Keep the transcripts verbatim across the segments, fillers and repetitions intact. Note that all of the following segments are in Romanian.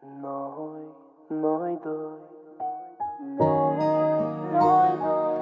Noi, noi doi, noi, noi doi.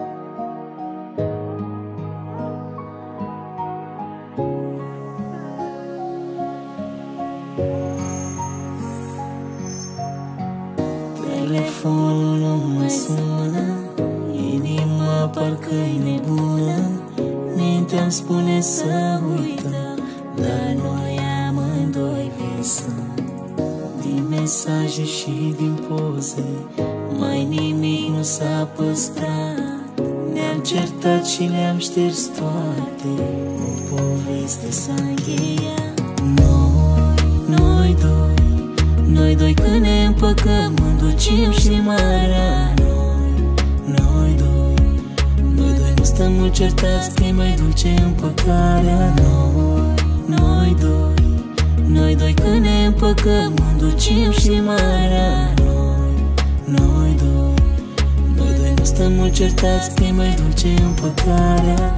Telefonul nu mă sună, inima parcă-i nebună. Mintea-mi spune să uităm, dar noi amândoi visăm. Din mesaje și din poze, mai nimic nu s-a păstrat. Ne-am certat și le-am șters toate, o poveste s-a încheiat. Noi, noi doi, noi doi când ne împăcăm, înducem și marea. Noi, noi doi, noi doi nu stăm mult certați, că mai duce împăcarea. Noi, noi doi, noi doi când ne împăcăm, înducem și marea. Noi, noi doi, noi doi nu stăm mult certați, că mai duce împăcarea.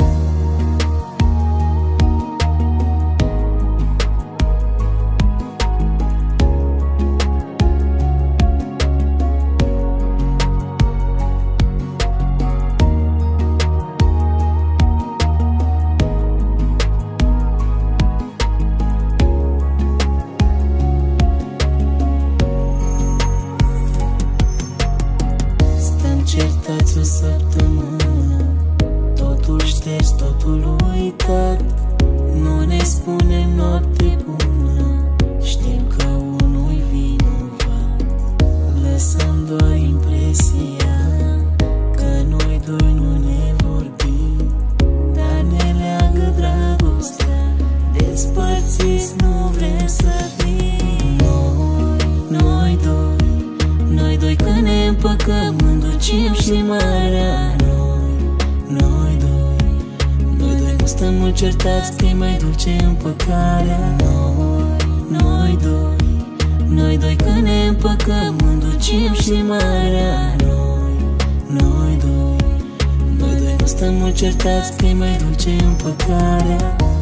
Certați o săptămână, totul șters, totul uitat. Nu ne spunem noapte bună, știm că unul-i vinovat. Lăsăm doar impresia că noi doi nu ne vorbim, dar ne leagă dragostea, despărțiți nu vrem să fim. Noi, noi doi, noi doi când ne împăcăm, înducem și marea. Noi, noi doi, noi doi nu stăm mult certați, că mai duce împăcarea. Noi, noi doi, noi doi când ne împăcăm, înducem și marea. Noi, noi doi, noi doi nu stăm mult certați, că mai duce împăcarea.